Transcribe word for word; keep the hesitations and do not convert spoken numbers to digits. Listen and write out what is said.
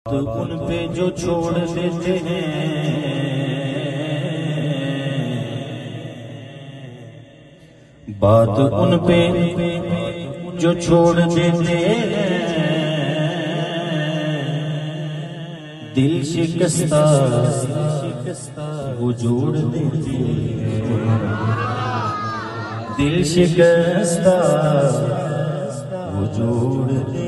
तो उन पे जो छोड़ देते हैं, बात उन पे जो छोड़ देते हैं, दिल शिकस्ता वो जोड़ देते हैं, दिल शिकस्ता वो जोड़ देते हैं।